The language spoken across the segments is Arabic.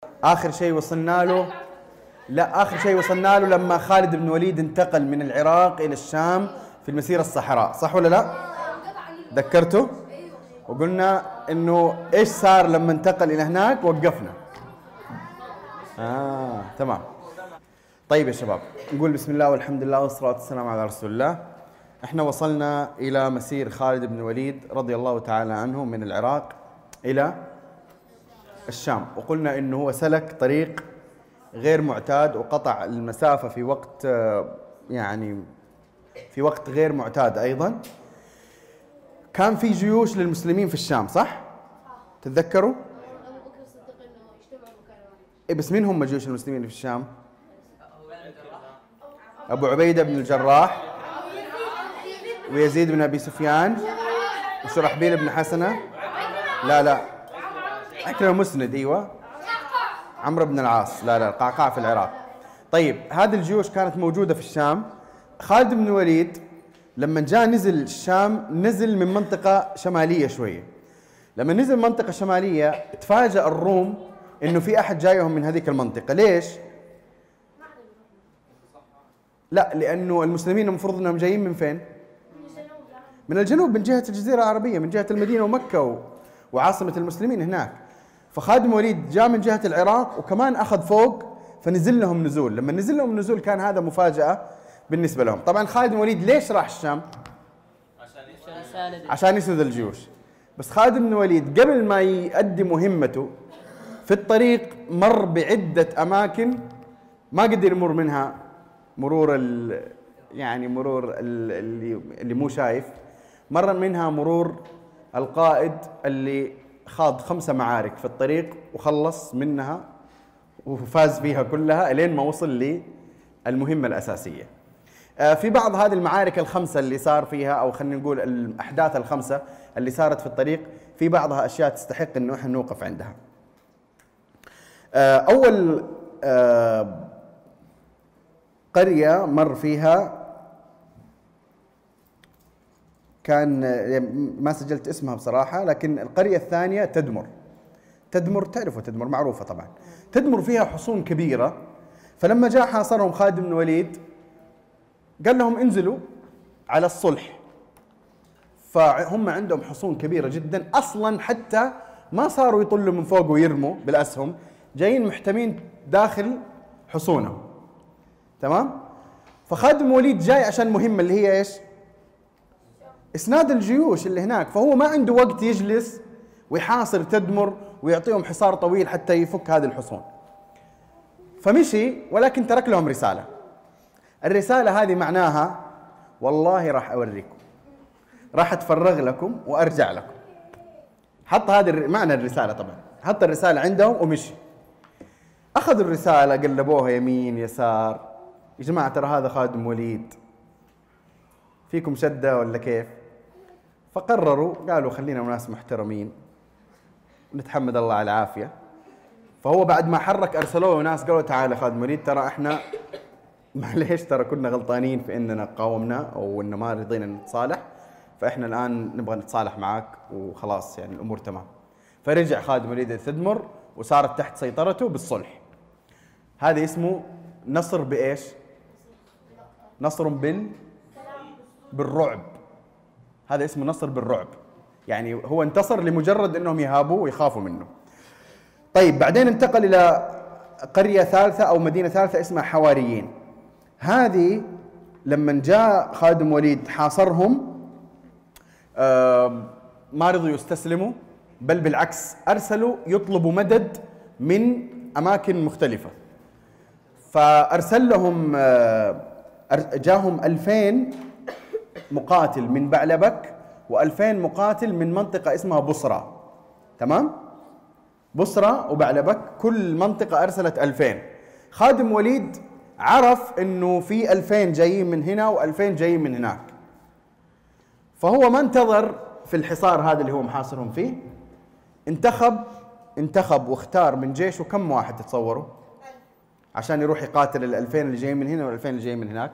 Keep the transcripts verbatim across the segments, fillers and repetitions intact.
آخر شيء وصلنا له، لا آخر شيء وصلنا له لما خالد بن وليد انتقل من العراق إلى الشام في المسيرة الصحراء، صح ولا لا؟ ذكرته؟ وقلنا إنه إيش صار لما انتقل إلى هناك؟ وقفنا. آه تمام. طيب يا شباب، نقول بسم الله والحمد لله والصلاة والسلام على رسول الله. احنا وصلنا إلى مسير خالد بن الوليد رضي الله تعالى عنه من العراق إلى الشام، وقلنا إنه هو سلك طريق غير معتاد وقطع المسافة في وقت يعني في وقت غير معتاد أيضا. كان في جيوش للمسلمين في الشام، صح؟ تتذكروا؟ إيه بس مين هم جيوش المسلمين اللي في الشام؟ أبو عبيدة بن الجراح ويزيد بن أبي سفيان وشرحبيل بن حسنة، لا لا أكرم مسند، أيوة عمرو بن العاص، لا لا القعقاع في العراق. طيب هذه الجيوش كانت موجودة في الشام. خالد بن الوليد لما جاء نزل الشام نزل من منطقة شمالية شوية. لما نزل منطقة شمالية تفاجأ الروم إنه في أحد جايهم من هذيك المنطقة. ليش؟ لا لأنه المسلمين المفروض أنهم جايين من فين؟ من الجنوب، من جهة الجزيرة العربية، من جهة المدينة ومكة و... وعاصمة المسلمين هناك. فخالد بن الوليد جاء من جهة العراق وكمان أخذ فوق، فنزل لهم نزول. لما نزل لهم نزول كان هذا مفاجأة بالنسبة لهم. طبعا خالد بن الوليد ليش راح الشام؟ عشان يسند الجيوش. بس خالد بن الوليد قبل ما يؤدي مهمته في الطريق مر بعدة أماكن ما قدر يمر منها مرور ال يعني مرور اللي اللي مو شايف. مر منها مرور القائد اللي خاض خمسة معارك في الطريق وخلص منها وفاز فيها كلها الين ما وصل للمهمة الأساسية. في بعض هذه المعارك الخمسة اللي صار فيها، أو خلينا نقول الأحداث الخمسة اللي صارت في الطريق، في بعضها أشياء تستحق إنه إحنا نوقف عندها. أول قرية مر فيها كان ما سجلت اسمها بصراحة، لكن القرية الثانية تدمر. تدمر تعرفوا تدمر معروفة طبعا. تدمر فيها حصون كبيرة. فلما جاء حاصرهم خالد بن الوليد قال لهم انزلوا على الصلح. فهم عندهم حصون كبيرة جدا، أصلا حتى ما صاروا يطلوا من فوق ويرموا بالأسهم، جايين محتمين داخل حصونهم. تمام؟ فخالد بن الوليد جاي عشان مهمة اللي هي ايش؟ اسناد الجيوش اللي هناك. فهو ما عنده وقت يجلس ويحاصر تدمر ويعطيهم حصار طويل حتى يفك هذه الحصون. فمشي، ولكن ترك لهم رسالة. الرسالة هذه معناها والله راح أوريكم، راح أتفرغ لكم وأرجع لكم. حط هذه معنى الرسالة طبعا، حط الرسالة عندهم ومشي. أخذوا الرسالة قلبوها يمين يسار، يا جماعة ترى هذا خالد بن الوليد، فيكم شدة ولا كيف؟ فقرروا قالوا خلينا ناس محترمين نتحمد الله على العافية. فهو بعد ما حرك أرسلوه ناس قالوا تعال خالد بن الوليد ترى إحنا معليش ترى كنا غلطانين في إننا قاومنا أو إنه ما رضينا نتصالح، فإحنا الآن نبغى نتصالح معك وخلاص يعني الأمور تمام. فرجع خالد بن الوليد تدمر وصارت تحت سيطرته بالصلح. هذا اسمه نصر بإيش؟ نصر بال بالرعب. هذا اسمه نصر بالرعب، يعني هو انتصر لمجرد انهم يهابوه ويخافوا منه. طيب بعدين انتقل الى قرية ثالثة او مدينة ثالثة اسمها حواريين. هذه لما جاء خالد بن الوليد حاصرهم ما رضوا يستسلموا، بل بالعكس ارسلوا يطلبوا مدد من اماكن مختلفة. فارسل لهم جاهم ألفين مقاتل من بعلبك وألفين مقاتل من منطقة اسمها بصرة. تمام؟ بصرة وبعلبك كل منطقة أرسلت ألفين. خالد بن الوليد عرف إنه في ألفين جايين من هنا وألفين جايين من هناك. فهو ما انتظر في الحصار هذا اللي هو محاصرهم فيه، انتخب انتخب واختار من جيشه كم واحد تتصوروا؟ عشان يروح يقاتل الألفين اللي جايين من هنا والألفين اللي جايين من هناك.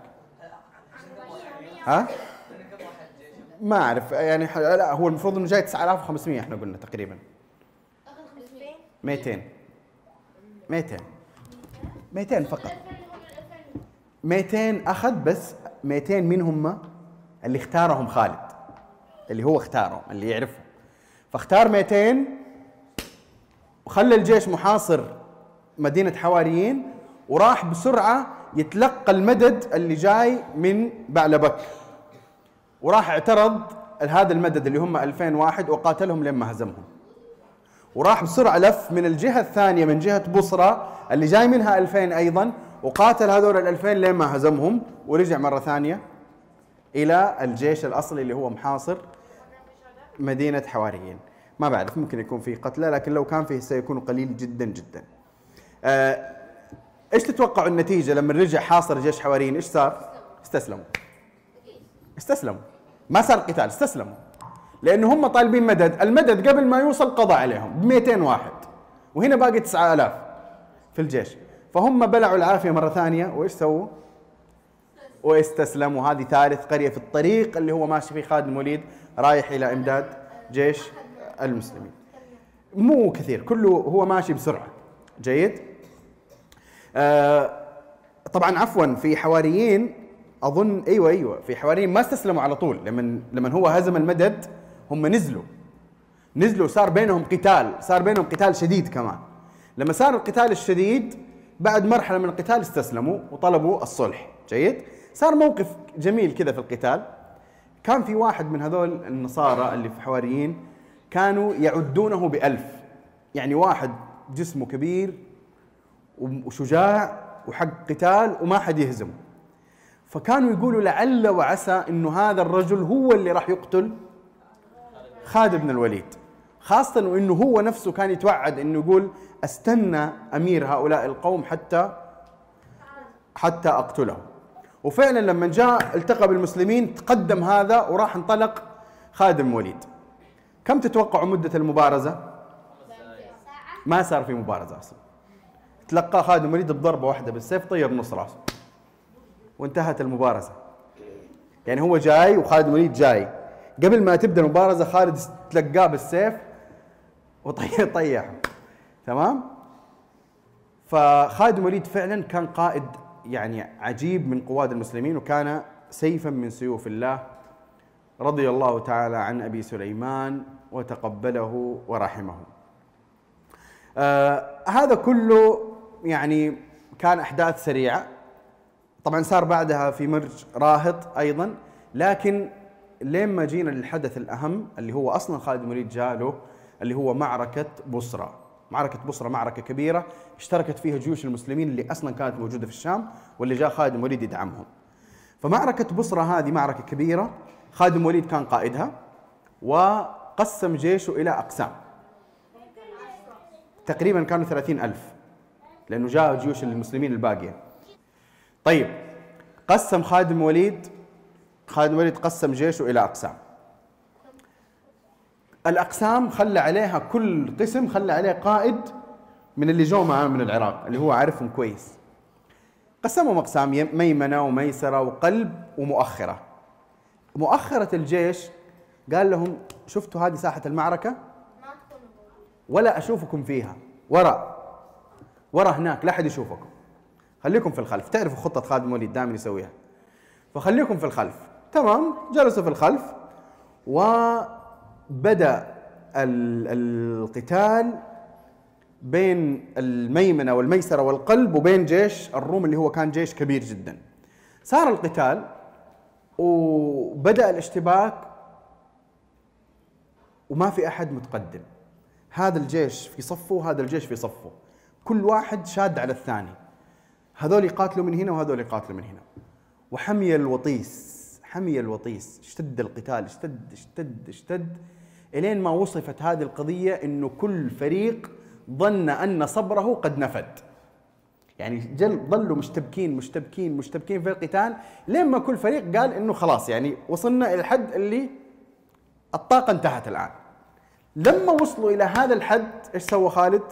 ها؟ ما أعرف يعني. لا هو المفروض إنه جاي تسعة آلاف وخمسمئة، إحنا قلنا تقريبا. مئتين مئتين مئتين فقط. مئتين أخذ، بس مئتين مين هم؟ اللي اختارهم خالد، اللي هو اختارهم، اللي يعرفهم. فاختار مئتين وخلى الجيش محاصر مدينة حواريين، وراح بسرعة يتلقى المدد اللي جاي من بعلبك، وراح اعترض هذا المدد اللي هم ألفين واحد وقاتلهم لما هزمهم. وراح بسرعة لف من الجهة الثانية من جهة بصرة اللي جاي منها ألفين أيضا، وقاتل هذول الألفين لما هزمهم، ورجع مرة ثانية إلى الجيش الأصلي اللي هو محاصر مدينة حواريين. ما بعرف، ممكن يكون فيه قتلى، لكن لو كان فيه سيكون قليل جدا جدا. آه ايش تتوقعوا النتيجة لما رجع حاصر جيش حواريين؟ ايش صار؟ استسلموا. استسلموا، ما صار قتال، استسلموا. لأنه هم طالبين مدد، المدد قبل ما يوصل قضى عليهم ب مئتين واحد، وهنا باقي تسعة آلاف في الجيش. فهم بلعوا العافية مرة ثانية، وإيش سووا؟ واستسلموا. هذه ثالث قرية في الطريق اللي هو ماشي فيه خالد بن الوليد رايح إلى إمداد جيش المسلمين. مو كثير، كله هو ماشي بسرعة. جيد. آه طبعا عفوا، في حواريين أظن أيوة أيوة في حواريين ما استسلموا على طول. لما لما هو هزم المدد هم نزلوا نزلوا صار بينهم قتال، صار بينهم قتال شديد كمان. لما صار القتال الشديد بعد مرحلة من القتال استسلموا وطلبوا الصلح. جيد. صار موقف جميل كذا في القتال. كان في واحد من هذول النصارى اللي في حواريين كانوا يعدونه بألف، يعني واحد جسمه كبير وشجاع وحق قتال وما حد يهزمه. فكانوا يقولوا لعل وعسى انه هذا الرجل هو اللي راح يقتل خالد بن الوليد، خاصة وانه هو نفسه كان يتوعد انه يقول استنى امير هؤلاء القوم حتى حتى اقتله. وفعلا لما جاء التقى بالمسلمين تقدم هذا وراح انطلق خالد بن الوليد. كم تتوقعوا مدة المبارزة؟ ما صار في مبارزة اصلا. تلقى خالد بن الوليد بضربة واحدة بالسيف طير نص راسه وانتهت المبارزة. يعني هو جاي وخالد بن الوليد جاي، قبل ما تبدا المبارزة خالد تلقاه بالسيف وطيح طيح. تمام. فخالد بن الوليد فعلا كان قائد يعني عجيب من قواد المسلمين، وكان سيفا من سيوف الله، رضي الله تعالى عن أبي سليمان وتقبله ورحمه. آه هذا كله يعني كان أحداث سريعة. طبعا صار بعدها في مرج راهط أيضا، لكن لما جينا للحدث الأهم اللي هو أصلا خالد بن الوليد جاله، اللي هو معركة بصرة. معركة بصرة معركة كبيرة اشتركت فيها جيوش المسلمين اللي أصلا كانت موجودة في الشام، واللي جاء خالد بن الوليد يدعمهم. فمعركة بصرة هذه معركة كبيرة، خالد بن الوليد كان قائدها، وقسم جيشه إلى أقسام. تقريبا كانوا ثلاثين ألف، لأنه جاء جيوش المسلمين الباقية. طيب، قسم خالد بن الوليد خالد بن الوليد قسم جيشه إلى أقسام. الأقسام خلى عليها كل قسم خلى عليه قائد من اللي جو معاه من العراق، اللي هو عارفهم كويس. قسمهم أقسام: ميمنة وميسرة وقلب ومؤخرة. مؤخرة الجيش قال لهم: شفتوا هذه ساحة المعركة؟ ولا أشوفكم فيها، ورا ورا هناك لا أحد يشوفكم، خليكم في الخلف. تعرفوا خطة خالد بن الوليد دائما يسويها، فخليكم في الخلف. تمام. جلسوا في الخلف، وبدأ القتال بين الميمنة والميسرة والقلب وبين جيش الروم اللي هو كان جيش كبير جدا. صار القتال وبدأ الاشتباك وما في أحد متقدم، هذا الجيش في صفه وهذا الجيش في صفه، كل واحد شاد على الثاني، هذول يقاتلوا من هنا وهذول يقاتلوا من هنا. وحمي الوطيس حمي الوطيس اشتد القتال، اشتد اشتد اشتد الين ما وصفت هذه القضية انه كل فريق ظن ان صبره قد نفد. يعني جل ظلوا مشتبكين مشتبكين مشتبكين في القتال لين ما كل فريق قال انه خلاص، يعني وصلنا الى الحد اللي الطاقة انتهت الان. لما وصلوا الى هذا الحد ايش سوى خالد؟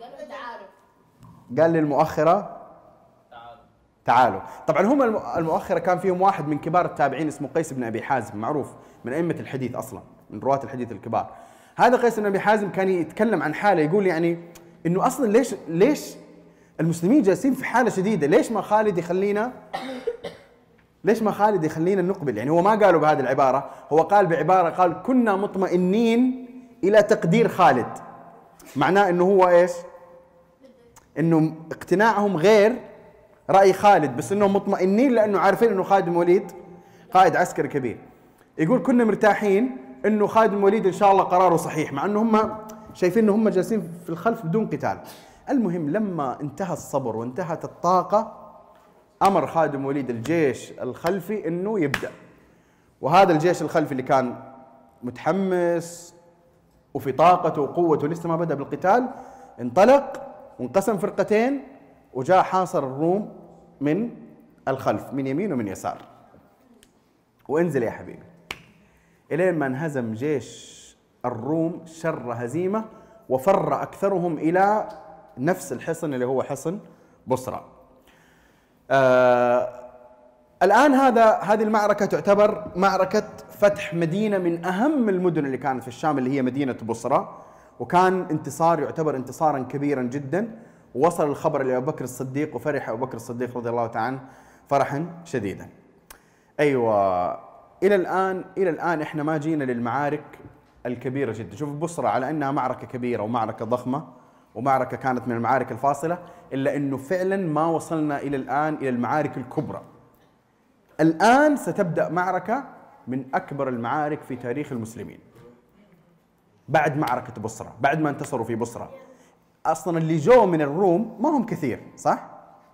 قال للمؤخرة تعالوا. طبعا هم المؤخرة كان فيهم واحد من كبار التابعين اسمه قيس بن أبي حازم، معروف من أئمة الحديث أصلا، من رواة الحديث الكبار. هذا قيس بن أبي حازم كان يتكلم عن حاله، يقول يعني إنه أصلا ليش ليش المسلمين جالسين في حالة شديدة، ليش ما خالد يخلينا ليش ما خالد يخلينا نقبل؟ يعني هو ما قالوا بهذه العبارة، هو قال بعبارة، قال كنا مطمئنين إلى تقدير خالد. معناه إنه هو إيش؟ إنه اقتناعهم غير رأي خالد، بس إنهم مطمئنين لأنه عارفين إنه خالد بن الوليد قائد عسكري كبير. يقول كنا مرتاحين إنه خالد بن الوليد إن شاء الله قراره صحيح، مع إنه هم شايفين إنه هم جالسين في الخلف بدون قتال. المهم لما انتهى الصبر وانتهت الطاقة، أمر خالد بن الوليد الجيش الخلفي إنه يبدأ. وهذا الجيش الخلفي اللي كان متحمس وفي طاقته وقوته لسه ما بدأ بالقتال، انطلق وانقسم فرقتين وجاء حاصر الروم من الخلف، من يمين ومن يسار. وانزل يا حبيبي إلين ما انهزم جيش الروم شر هزيمة، وفر أكثرهم إلى نفس الحصن اللي هو حصن بصرى. آه الآن هذا هذه المعركة تعتبر معركة فتح مدينة من أهم المدن اللي كانت في الشام، اللي هي مدينة بصرى، وكان انتصار يعتبر انتصارا كبيرا جدا. ووصل الخبر لأبو بكر الصديق، وفرح أبو بكر الصديق رضي الله تعالى عنه فرحا شديدا. أيوة، إلى الآن إلى الآن إحنا ما جينا للمعارك الكبيرة جدا. شوف بصرى على أنها معركة كبيرة ومعركة ضخمة ومعركة كانت من المعارك الفاصلة، إلا أنه فعلا ما وصلنا إلى الآن إلى المعارك الكبرى. الآن ستبدأ معركة من أكبر المعارك في تاريخ المسلمين بعد معركة بصرى، بعد ما انتصروا في بصرى. أصلا اللي جو من الروم ما هم كثير، صح؟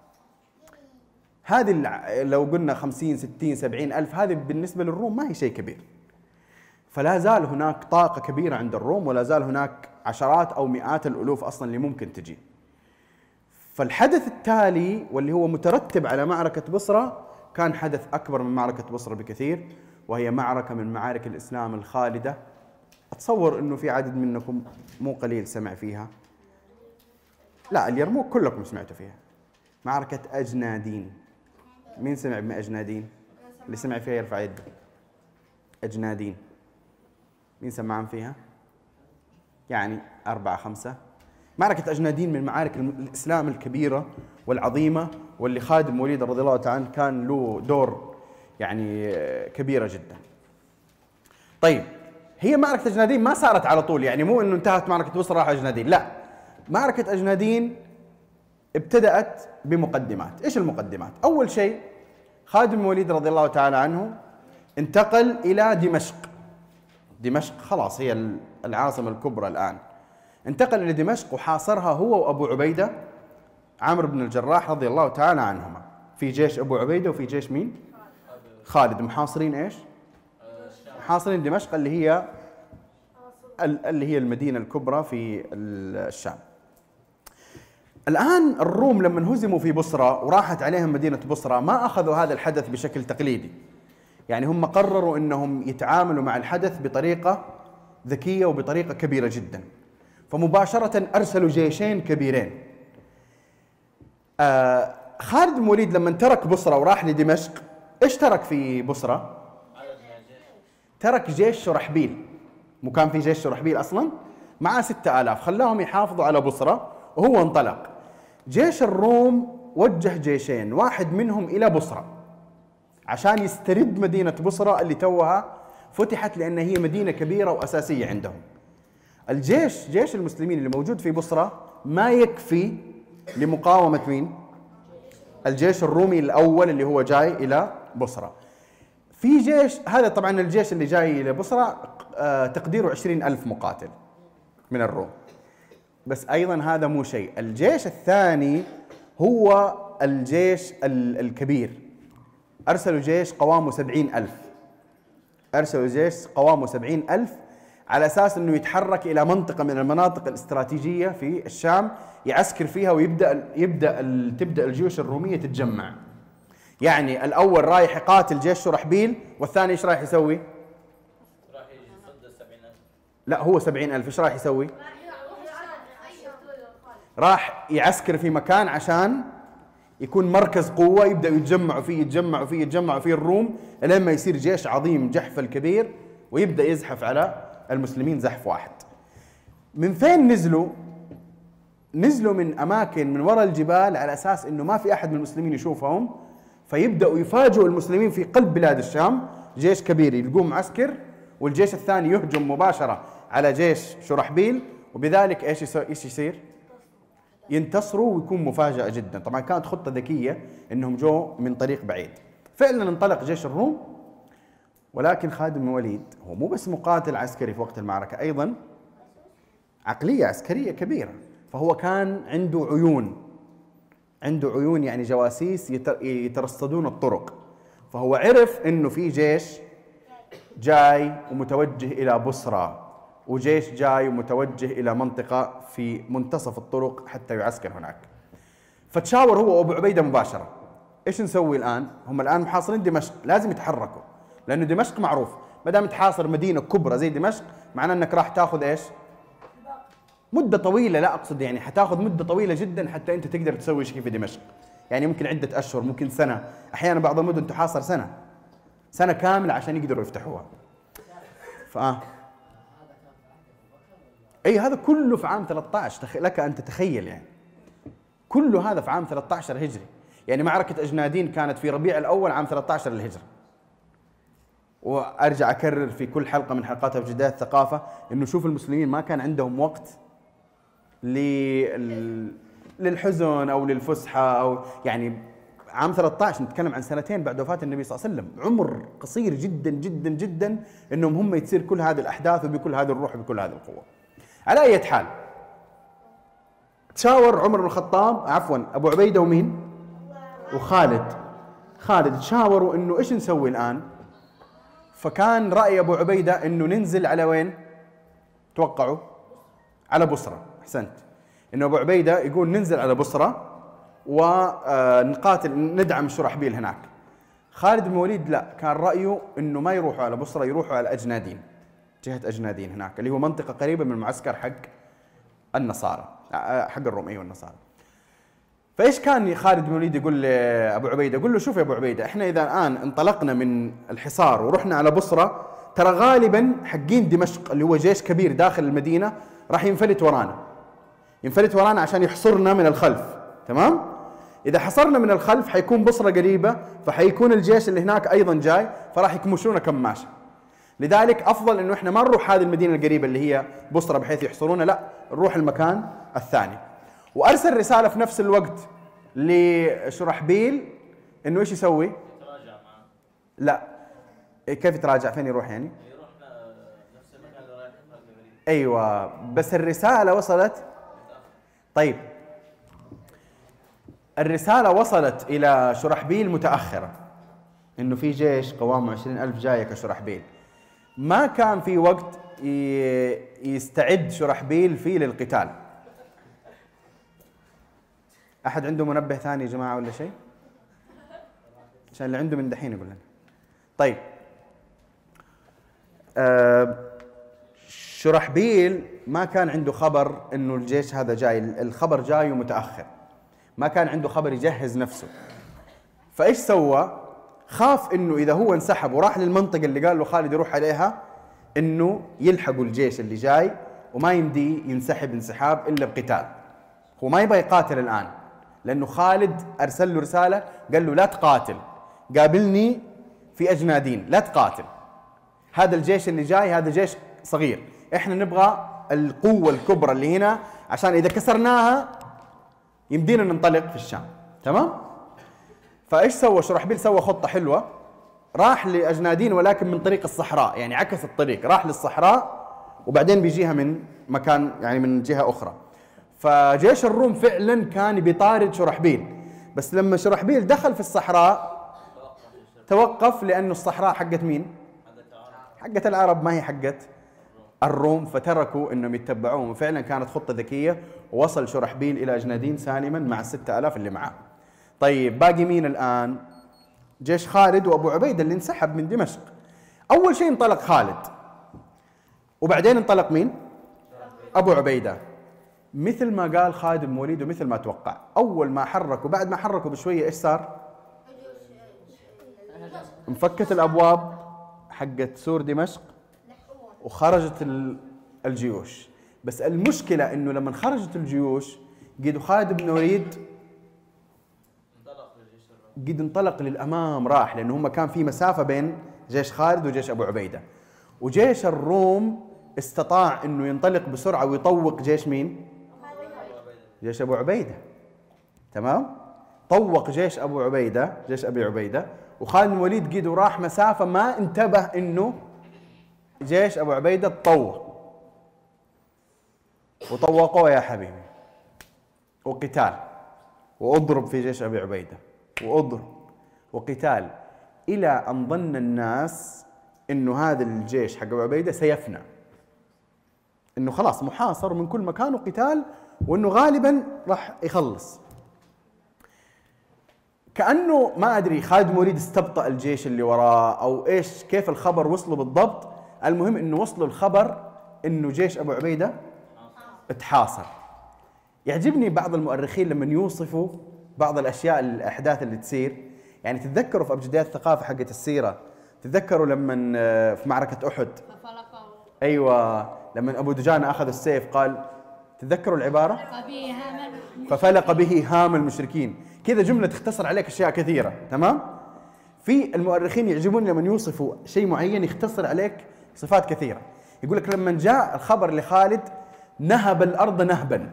هذه لو قلنا خمسين ستين سبعين ألف، هذه بالنسبة للروم ما هي شيء كبير. فلا زال هناك طاقة كبيرة عند الروم، ولا زال هناك عشرات أو مئات الألوف أصلا اللي ممكن تجي. فالحدث التالي واللي هو مترتب على معركة بصرى كان حدث أكبر من معركة بصرى بكثير، وهي معركة من معارك الإسلام الخالدة. أتصور أنه في عدد منكم مو قليل سمع فيها، لا اليرموك كلكم سمعتوا فيها. معركة أجنادين. مين سمع بأجنادين؟ اللي سمع فيها يرفع يده. أجنادين مين سمعان فيها؟ يعني أربعة خمسة. معركة أجنادين من معارك الإسلام الكبيرة والعظيمة، واللي خالد بن الوليد رضي الله تعالى عنه كان له دور يعني كبيرة جدا. طيب، هي معركة أجنادين ما صارت على طول، يعني مو إنه انتهت معركة بصرى راح أجنادين، لا. معركة أجنادين ابتدأت بمقدمات. إيش المقدمات؟ أول شيء خالد بن الوليد رضي الله تعالى عنه انتقل إلى دمشق. دمشق خلاص هي العاصمة الكبرى الآن. انتقل إلى دمشق وحاصرها هو وأبو عبيدة عامر بن الجراح رضي الله تعالى عنهما. في جيش أبو عبيدة وفي جيش مين؟ خالد. محاصرين إيش؟ محاصرين دمشق اللي هي اللي هي المدينة الكبرى في الشام. الآن الروم لما انهزموا في بصرى وراحت عليهم مدينة بصرى ما أخذوا هذا الحدث بشكل تقليدي، يعني هم قرروا أنهم يتعاملوا مع الحدث بطريقة ذكية وبطريقة كبيرة جدا. فمباشرة أرسلوا جيشين كبيرين. آه خالد بن الوليد لما ترك بصرى وراح لدمشق، إيش ترك في بصرى؟ ترك جيش شرحبيل. مو كان في جيش شرحبيل أصلا؟ معاه ستة آلاف، خلاهم يحافظوا على بصرى وهو انطلق. جيش الروم وجه جيشين، واحد منهم إلى بصرى عشان يسترد مدينة بصرى اللي توها فتحت، لأن هي مدينة كبيرة وأساسية عندهم. الجيش جيش المسلمين اللي موجود في بصرى ما يكفي لمقاومة مين؟ الجيش الرومي الأول اللي هو جاي إلى بصرى. في جيش، هذا طبعا الجيش اللي جاي إلى بصرى تقديره عشرين ألف مقاتل من الروم، بس أيضا هذا مو شيء. الجيش الثاني هو الجيش الكبير. أرسلوا جيش قوامه سبعين ألف. أرسلوا جيش قوامه سبعين ألف على أساس أنه يتحرك إلى منطقة من المناطق الاستراتيجية في الشام يعسكر فيها، ويبدأ يبدأ تبدأ الجيوش الرومية تتجمع. يعني الأول رايح يقاتل جيش شرحبيل، والثاني إيش رايح يسوي؟ راح يصد السبعين ألف. لا هو سبعين ألف، إيش رايح يسوي؟ راح يعسكر في مكان عشان يكون مركز قوة يبدأوا يتجمعوا فيه يتجمعوا فيه يتجمعوا فيه الروم، لما يصير جيش عظيم جحفل كبير ويبدأ يزحف على المسلمين زحف واحد. من فين نزلوا؟ نزلوا من اماكن من وراء الجبال على اساس انه ما في احد من المسلمين يشوفهم، فيبداوا يفاجئوا المسلمين في قلب بلاد الشام. جيش كبير يلقوه معسكر، والجيش الثاني يهجم مباشره على جيش شرحبيل، وبذلك ايش يصير؟ ايش يصير؟ ينتصروا، ويكون مفاجاه جدا. طبعا كانت خطه ذكيه انهم جو من طريق بعيد. فعلا انطلق جيش الروم، ولكن خالد بن الوليد هو مو بس مقاتل عسكري في وقت المعركه، ايضا عقليه عسكريه كبيره. فهو كان عنده عيون، عنده عيون يعني جواسيس يترصدون الطرق. فهو عرف انه في جيش جاي ومتوجه الى بصرى، وجيش جاي ومتوجه الى منطقه في منتصف الطرق حتى يعسكر هناك. فتشاور هو وابو عبيده مباشره، ايش نسوي الان؟ هم الان محاصرين دمشق، لازم يتحركوا، لانه دمشق معروف، ما دام تحاصر مدينه كبرى زي دمشق معناه انك راح تاخذ ايش؟ مده طويله، لا اقصد يعني حتاخذ مده طويله جدا حتى انت تقدر تسوي شيء في دمشق. يعني ممكن عده اشهر، ممكن سنه، احيانا بعض المدن تحاصر سنه سنه كامله عشان يقدروا يفتحوها. فآه اي هذا كله في عام ثلاثة عشر، تخ... لك ان تتخيل يعني كله هذا في عام ثلاثة عشر هجري. يعني معركه اجنادين كانت في ربيع الاول عام ثلاثة عشر للهجره. وارجع اكرر في كل حلقه من حلقاتها في جداية الثقافه انه شوف المسلمين ما كان عندهم وقت لل... للحزن او للفسحه، او يعني عام ثلاثة عشر نتكلم عن سنتين بعد وفاه النبي صلى الله عليه وسلم، عمر قصير جدا جدا جدا انهم هم يتصير كل هذه الاحداث وبكل هذه الروح وبكل هذه القوه. على اي حال تشاور عمر بن الخطاب، عفوا ابو عبيده ومين؟ وخالد. خالد تشاوروا انه ايش نسوي الان؟ فكان راي ابو عبيده انه ننزل على وين؟ توقعوا؟ على بصره. احسنت. انه ابو عبيده يقول ننزل على بصره ونقاتل ندعم شرحبيل هناك. خالد بن الوليد لا، كان رايه انه ما يروحوا على بصره، يروحوا على اجنادين، جهه اجنادين هناك اللي هو منطقه قريبه من المعسكر حق النصارى، حق الروم والنصارى. فايش كان خالد بن الوليد يقول لابو عبيده؟ يقول له شوف يا ابو عبيده، احنا اذا الان انطلقنا من الحصار ورحنا على بصره، ترى غالبا حقين دمشق اللي هو جيش كبير داخل المدينه راح ينفلت ورانا، ينفلت ورانا عشان يحصرنا من الخلف، تمام؟ اذا حصرنا من الخلف حيكون بصره قريبه، فحيكون الجيش اللي هناك ايضا جاي، فراح يكمشونا كماشه. لذلك افضل انه احنا ما نروح هذه المدينه القريبه اللي هي بصره بحيث يحصرونا، لا نروح المكان الثاني. وارسل رساله في نفس الوقت لشرحبيل انه ايش يسوي؟ يتراجع معه. لا كيف يتراجع؟ فين يروح يعني؟ يروح نفس المكان اللي رايح. ايوه بس الرساله وصلت. طيب الرساله وصلت الى شرحبيل متاخره انه في جيش قوامه عشرين ألف جايه كشرحبيل. ما كان في وقت يستعد شرحبيل فيه للقتال. أحد عنده منبه ثاني يا جماعة ولا شيء؟ عشان اللي عنده من دحين يقول لنا. طيب آه شرحبيل ما كان عنده خبر إنه الجيش هذا جاي، الخبر جاي متأخر، ما كان عنده خبر يجهز نفسه. فإيش سوى؟ خاف إنه إذا هو انسحب وراح للمنطقة اللي قال له خالد يروح عليها إنه يلحقوا الجيش اللي جاي وما يمدي ينسحب انسحاب إلا بقتال. هو ما يبغى يقاتل الآن، لأنه خالد أرسل له رسالة قال له لا تقاتل، قابلني في أجنادين، لا تقاتل، هذا الجيش اللي جاي هذا جيش صغير، إحنا نبغى القوة الكبرى اللي هنا عشان إذا كسرناها يمدينا ننطلق في الشام، تمام؟ فإيش سوى شرحبيل؟ سوى خطة حلوة، راح لأجنادين ولكن من طريق الصحراء، يعني عكس الطريق، راح للصحراء وبعدين بيجيها من مكان يعني من جهة أخرى. فجيش الروم فعلا كان بيطارد شرحبيل، بس لما شرحبيل دخل في الصحراء توقف، لأنه الصحراء حقت مين؟ حقت العرب، ما هي حقت الروم، فتركوا انهم يتبعوهم. وفعلا كانت خطة ذكية، ووصل شرحبيل الى اجنادين سالما مع الستة آلاف اللي معاه. طيب باقي مين الآن؟ جيش خالد وابو عبيدة اللي انسحب من دمشق. اول شيء انطلق خالد، وبعدين انطلق مين؟ ابو عبيدة. مثل ما قال خالد بن الوليد ومثل ما توقع، اول ما حركوا بعد ما حركوا بشويه ايش صار؟ انفكت الابواب حقت سور دمشق وخرجت الجيوش. بس المشكله انه لما خرجت الجيوش قد خالد بن الوليد قد انطلق للامام، راح، لانه هم كان في مسافه بين جيش خالد وجيش ابو عبيده، وجيش الروم استطاع انه ينطلق بسرعه ويطوق جيش مين؟ جيش ابو عبيده. تمام؟ طوق جيش ابو عبيده، جيش ابي عبيده، وخالد بن الوليد قد راح مسافه ما انتبه انه جيش ابو عبيده تطوق، وطوقوه يا حبيبي، وقتال، واضرب في جيش ابي عبيده، واضرب وقتال، الى ان ظن الناس انه هذا الجيش حق ابو عبيده سيفنى، انه خلاص محاصر من كل مكان وقتال، وانه غالبا راح يخلص. كانه ما ادري خالد بن الوليد استبطأ الجيش اللي وراه او ايش، كيف الخبر وصله بالضبط، المهم انه وصلوا الخبر انه جيش ابو عبيده اتحاصر. يعجبني بعض المؤرخين لما يوصفوا بعض الاشياء الاحداث اللي تصير، يعني تتذكروا في ابجديات الثقافه حقت السيره، تتذكروا لما في معركه احد، ايوه، لما ابو دجانه اخذ السيف قال، تتذكروا العباره؟ ففلق به هام المشركين، كذا جمله تختصر عليك اشياء كثيره. تمام؟ في المؤرخين يعجبون لما يوصفوا شيء معين يختصر عليك صفات كثيره. يقول لك لما جاء الخبر لخالد نهب الارض نهبا.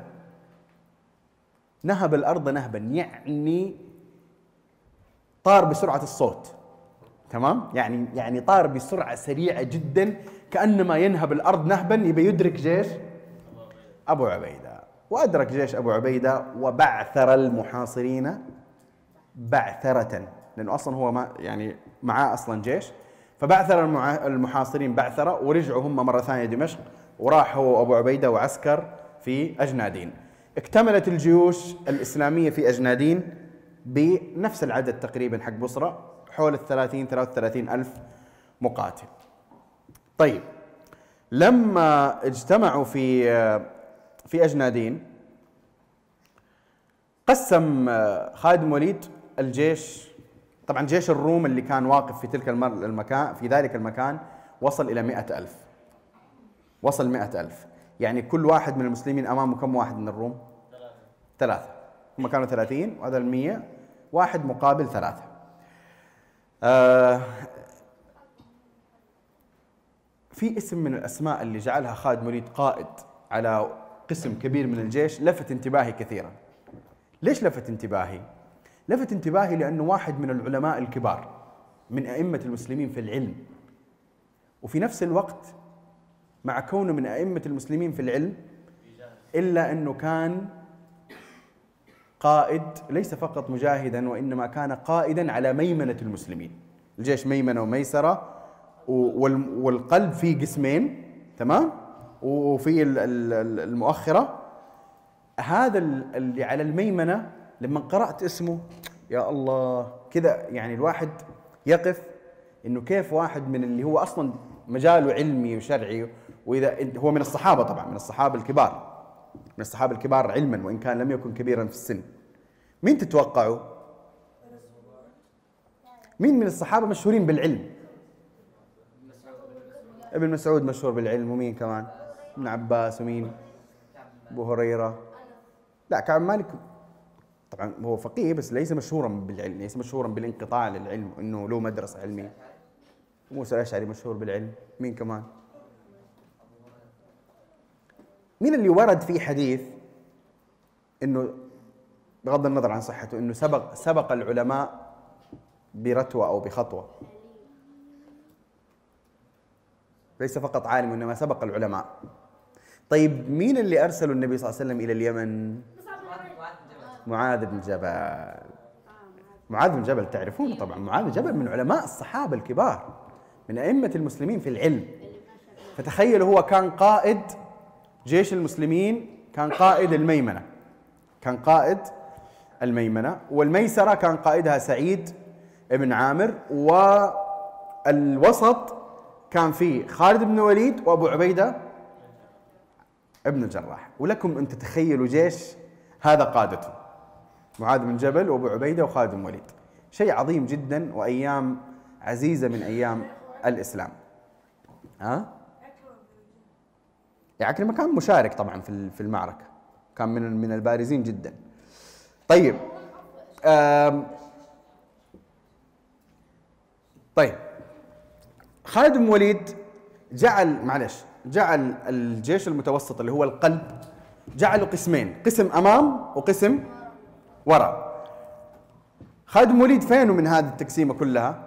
نهب الارض نهبا يعني طار بسرعه الصوت. تمام؟ يعني يعني طار بسرعه سريعه جدا، كانما ينهب الارض نهبا، يبي يدرك جيش ابو عبيده. وادرك جيش ابو عبيده وبعثر المحاصرين بعثره، لانه اصلا هو ما يعني معاه اصلا جيش، فبعثر المحاصرين بعثره، ورجعوا هم مره ثانيه دمشق، وراح هو ابو عبيده وعسكر في اجنادين. اكتملت الجيوش الاسلاميه في اجنادين بنفس العدد تقريبا حق بصره، حول الثلاثين ثلاثة وثلاثين ألف مقاتل. طيب، لما اجتمعوا في في أجنادين، قسم خالد بن الوليد الجيش. طبعا جيش الروم اللي كان واقف في تلك المكان في ذلك المكان وصل إلى مئة ألف، وصل مئة ألف، يعني كل واحد من المسلمين أمامه كم واحد من الروم؟ ثلاثة. ثلاثة، هم كانوا ثلاثين، وهذا المية، واحد مقابل ثلاثة. آه في اسم من الأسماء اللي جعلها خالد بن الوليد قائد على قسم كبير من الجيش لفت انتباهي كثيرا. ليش لفت انتباهي؟ لفت انتباهي لأنه واحد من العلماء الكبار من أئمة المسلمين في العلم، وفي نفس الوقت مع كونه من أئمة المسلمين في العلم إلا أنه كان قائد، ليس فقط مجاهدا، وإنما كان قائدا على ميمنة المسلمين. الجيش ميمنة وميسرة، والقلب فيه قسمين، تمام؟ وفي المؤخرة. هذا اللي على الميمنة لما قرأت اسمه يا الله كذا، يعني الواحد يقف إنه كيف واحد من اللي هو أصلا مجاله علمي وشرعي، وإذا هو من الصحابة، طبعا من الصحابة الكبار، من الصحابة الكبار علما وإن كان لم يكن كبيرا في السن. مين تتوقعوا؟ مين من الصحابة مشهورين بالعلم؟ ابن مسعود مشهور بالعلم، ومين كمان؟ ابن عباس، ومين؟ أبو هريرة. لا، كعب مالك طبعا هو فقيه بس ليس مشهورا بالعلم، ليس مشهورا بالانقطاع للعلم وانه له مدرسة علمية. موسى الأشعري مشهور بالعلم، مين كمان؟ مين اللي ورد في حديث انه بغض النظر عن صحته انه سبق سبق العلماء برتوة او بخطوة؟ ليس فقط عالم وانما سبق العلماء. طيب مين اللي ارسلوا النبي صلى الله عليه وسلم الى اليمن؟ معاذ بن جبل. معاذ بن جبل تعرفونه طبعا، معاذ بن جبل من علماء الصحابة الكبار، من أئمة المسلمين في العلم. فتخيلوا هو كان قائد جيش المسلمين، كان قائد الميمنة، كان قائد الميمنة، والميسرة كان قائدها سعيد بن عامر، والوسط كان فيه خالد بن الوليد وأبو عبيدة ابن الجراح. ولكم أن تتخيلوا جيش هذا قادته معاذ بن جبل وأبو عبيدة وخالد بن الوليد، شيء عظيم جدا، وأيام عزيزة من أيام الإسلام. ها؟ يعني عكرمة كان مشارك طبعا في في المعركة، كان من من البارزين جدا. طيب طيب خالد بن الوليد جعل معلش جعل الجيش المتوسط اللي هو القلب جعله قسمين، قسم امام وقسم وراء. خالد بن الوليد فينه من هذه التقسيمه كلها؟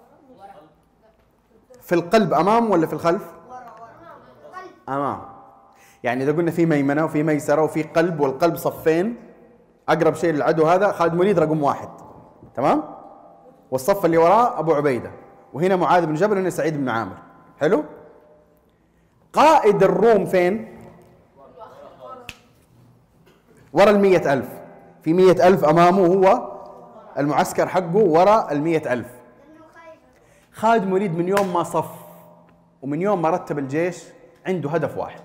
في القلب امام ولا في الخلف؟ امام. يعني اذا قلنا في ميمنه وفي ميسره وفي قلب، والقلب صفين، اقرب شيء للعدو هذا خالد بن الوليد رقم واحد، تمام؟ والصف اللي وراه ابو عبيده، وهنا معاذ بن جبل وهنا سعيد بن عامر. حلو؟ قائد الروم فين؟ ورا المية ألف. في مية ألف أمامه، هو المعسكر حقه ورا المية ألف. خالد بن الوليد من يوم ما صف ومن يوم ما رتب الجيش عنده هدف واحد،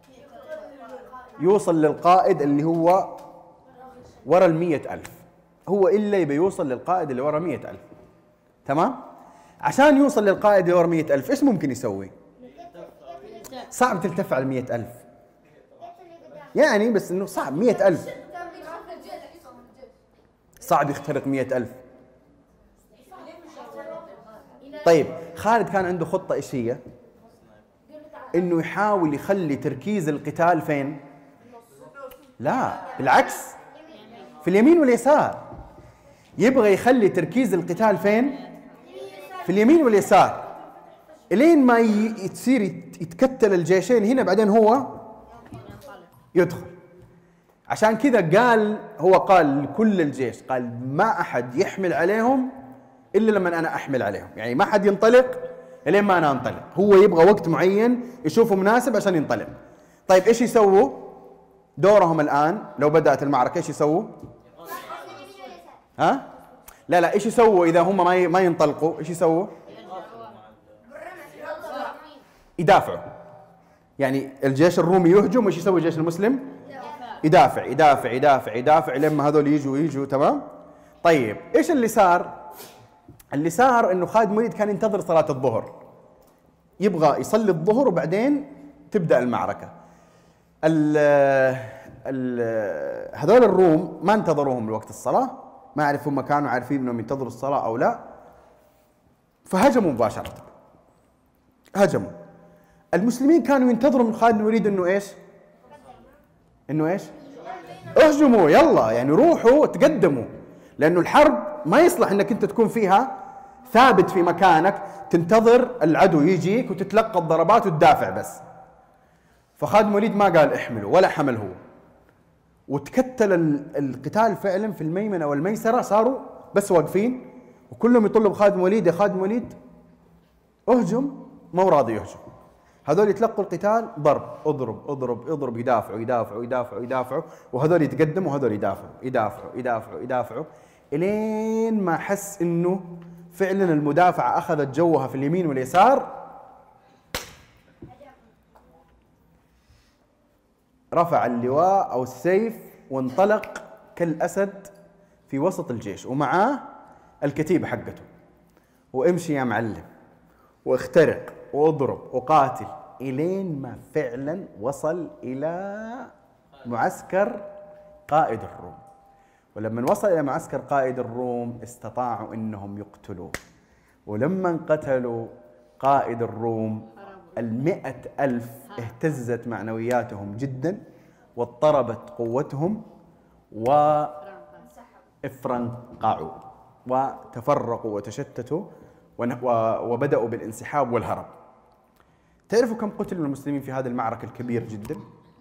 يوصل للقائد اللي هو ورا المية ألف. هو إلا يبي يوصل للقائد اللي ورا مية ألف، تمام؟ عشان يوصل للقائد اللي ورا مية ألف إيش ممكن يسوي؟ صعب تلتف على مية ألف يعني، بس إنه صعب. مية ألف صعب يخترق مية ألف. طيب خالد كان عنده خطة إيش هي؟ إنه يحاول يخلي تركيز القتال فين؟ لا بالعكس، في اليمين واليسار. يبغى يخلي تركيز القتال فين؟ في اليمين واليسار، الين ما يصير يتكتل الجيشين هنا، بعدين هو يدخل. عشان كذا قال، هو قال لكل الجيش، قال ما أحد يحمل عليهم إلا لما أنا أحمل عليهم، يعني ما حد ينطلق إلين ما أنا أنطلق. هو يبغى وقت معين يشوفه مناسب عشان ينطلق. طيب إيش يسووا؟ دورهم الآن لو بدأت المعركة إيش يسووا؟ ها؟ لا لا، إيش يسووا إذا هم ما ما ينطلقوا؟ إيش يسووا؟ يدافعوا. يعني الجيش الرومي يهجم، وإيش يسوي الجيش المسلم؟ يدافع يدافع يدافع يدافع لما هذول يجوا يجوا، تمام؟ طيب إيش اللي صار؟ اللي صار إنه خالد بن الوليد كان ينتظر صلاة الظهر، يبغى يصلي الظهر وبعدين تبدأ المعركة. ال ال هذول الروم ما انتظروهم لوقت الصلاة، ما أعرف هم كانوا عارفين إنهم ينتظروا الصلاة أو لا، فهجموا مباشرة. هجموا. المسلمين كانوا ينتظروا من خالد بن الوليد إنه إيش؟ إنه إيش؟ اهجموا يلا، يعني روحوا تقدموا، لأنه الحرب ما يصلح إنك أنت تكون فيها ثابت في مكانك تنتظر العدو يجيك وتتلقى الضربات وتدافع بس. فخالد بن الوليد ما قال احملوا ولا حمل هو، وتكتل القتال فعلا في الميمنة والميسرة، صاروا بس واقفين وكلهم يطلبوا خالد بن الوليد، يا خالد بن الوليد اهجم، ما هو راضي يهجم. هذول يتلقوا القتال ضرب، اضرب اضرب اضرب، يدافعوا يدافعوا يدافعوا يدافعوا، وهذول يتقدموا وهذول يدافعوا يدافعوا يدافعوا يدافعوا الين ما حس انه فعلا المدافعة اخذت جوها في اليمين واليسار. رفع اللواء او السيف وانطلق كالاسد في وسط الجيش، ومعاه الكتيبة حقته، وامشي يا معلم واخترق واضرب وقاتل، الين ما فعلا وصل الى معسكر قائد الروم. ولما وصل الى معسكر قائد الروم استطاعوا انهم يقتلوا، ولما قتلوا قائد الروم المئة ألف اهتزت معنوياتهم جدا واضطربت قوتهم وافرنقعوا وتفرقوا وتشتتوا وبدأوا بالانسحاب والهرب. تعرفوا كم قتل من المسلمين في هذه المعركة الكبيرة جدا؟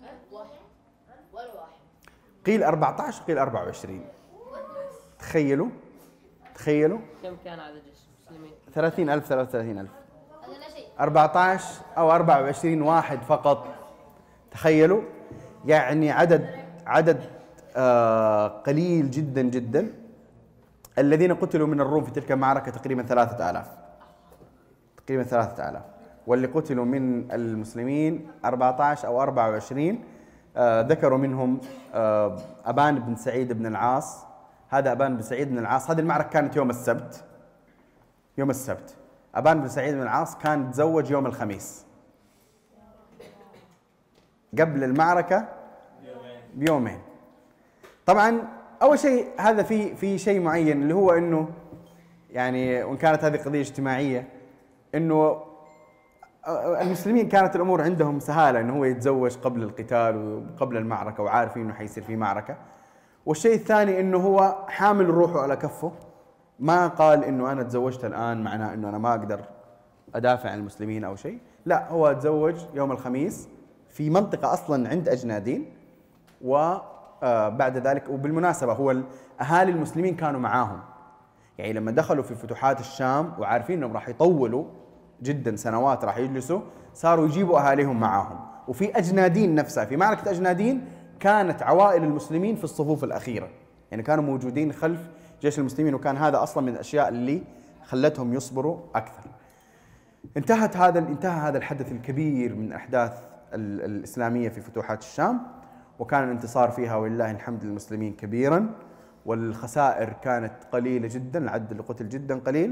قيل أربعة عشر قيل أربعة وعشرين. تخيلوا تخيلوا كم كان عدد المسلمين؟ ثلاثين ألف ثلاثة وثلاثين ألف. أربعة عشر أو أربعة وعشرين واحد فقط. تخيلوا، يعني عدد عدد آه قليل جدا جدا. الذين قتلوا من الروم في تلك المعركة تقريبا ثلاثة آلاف، تقريبا ثلاثة آلاف، واللي قتلوا من المسلمين أربعة عشر أو أربعة وعشرين. آه ذكروا منهم آه أبان بن سعيد بن العاص. هذا أبان بن سعيد بن العاص، هذه المعركة كانت يوم السبت. يوم السبت أبان بن سعيد بن العاص كان تزوج يوم الخميس، قبل المعركة بيومين. طبعا اول شيء هذا في في شيء معين اللي هو انه يعني وان كانت هذه قضيه اجتماعيه انه المسلمين كانت الامور عندهم سهاله انه هو يتزوج قبل القتال وقبل المعركه وعارفين انه حيصير في معركه. والشيء الثاني انه هو حامل روحه على كفه، ما قال انه انا تزوجت الان معناه انه انا ما اقدر ادافع عن المسلمين او شيء، لا هو تزوج يوم الخميس في منطقه اصلا عند اجنادين. وبعد ذلك وبالمناسبه هو اهالي المسلمين كانوا معاهم، يعني لما دخلوا في فتوحات الشام وعارفين انهم راح يطولوا جدا سنوات راح يجلسوا، صاروا يجيبوا اهاليهم معاهم. وفي اجنادين نفسها في معركه اجنادين كانت عوائل المسلمين في الصفوف الاخيره، يعني كانوا موجودين خلف جيش المسلمين، وكان هذا اصلا من الاشياء اللي خلتهم يصبروا اكثر. انتهت هذا انتهى هذا الحدث الكبير من احداث الاسلاميه في فتوحات الشام، وكان الانتصار فيها ولله الحمد للمسلمين كبيرا، والخسائر كانت قليله جدا، العدد اللي قتل جدا قليل.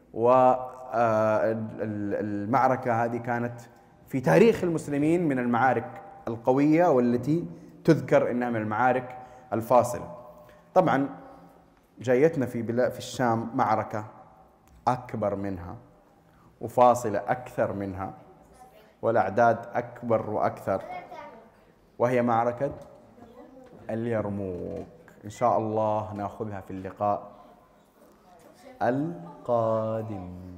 والمعركه هذه كانت في تاريخ المسلمين من المعارك القويه والتي تذكر انها من المعارك الفاصله. طبعا جايتنا في بلاد في الشام معركه اكبر منها وفاصله اكثر منها والاعداد اكبر واكثر، وهي معركه اليرموك. ان شاء الله ناخذها في اللقاء القادم.